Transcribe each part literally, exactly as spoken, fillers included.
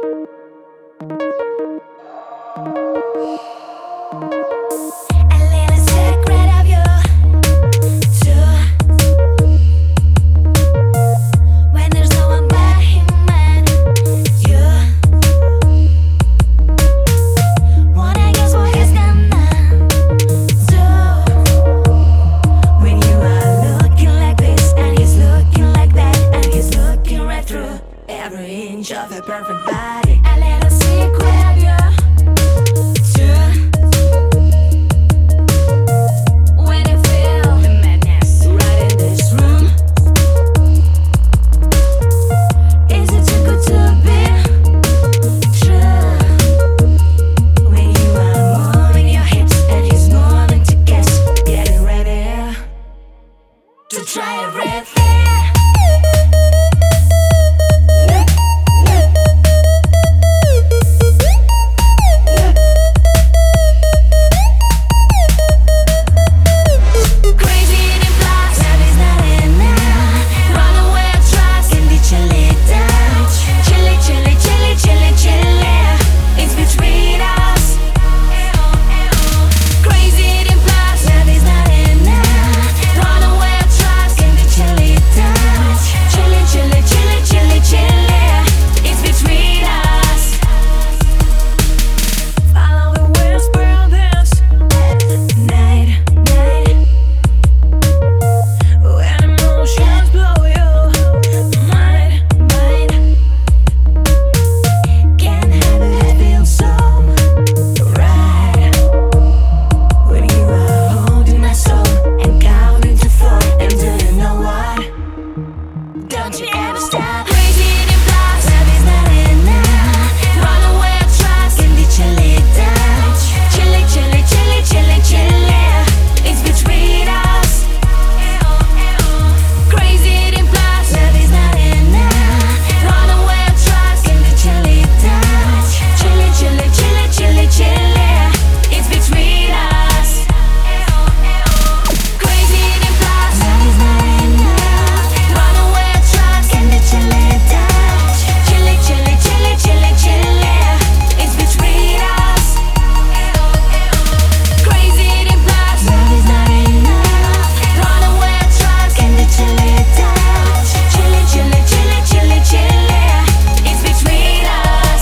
Every inch of her perfect body. A little secret of you too. When you feel the madness right in this room, is it too good to be true? When you are moving your hips and he's moving to kiss, getting ready to try everything. Don't you ever stop. Crazy in your blocks, love is not enough. Run away or trust, can be chilly down. Chilly, chilly, chilly, chilly, chilly. It's between us. Crazy in your blocks, love is not enough. Run away or trust, can be chilly down. Chilly, chilly, chilly, chilly, chilly. It's between us. Crazy in your blocks, love is not enough. Run away. Chilly, chilly, chilly, chilly, chilly, chilly. It's between us. Crazy eating blocks, love is not enough. Run away or trust, can be chilly touch. Chilly, chilly, chilly, chilly, chilly. It's between us.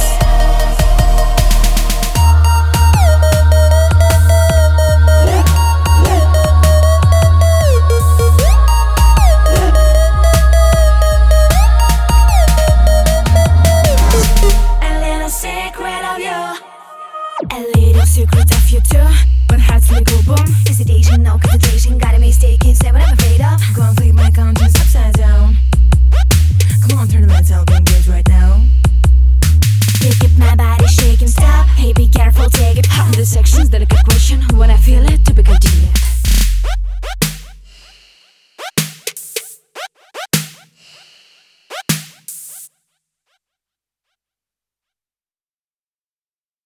A little secret of you too. When hearts like go boom, hesitation, no concentration. Got a mistake, can't say what I'm afraid of. Go and flip my conscience upside down. Come on, turn the lights out, engage right now. Pick up my body, shake and stop. Hey, be careful, take it. Hot in the sections, delicate question. When I feel it, typical genius.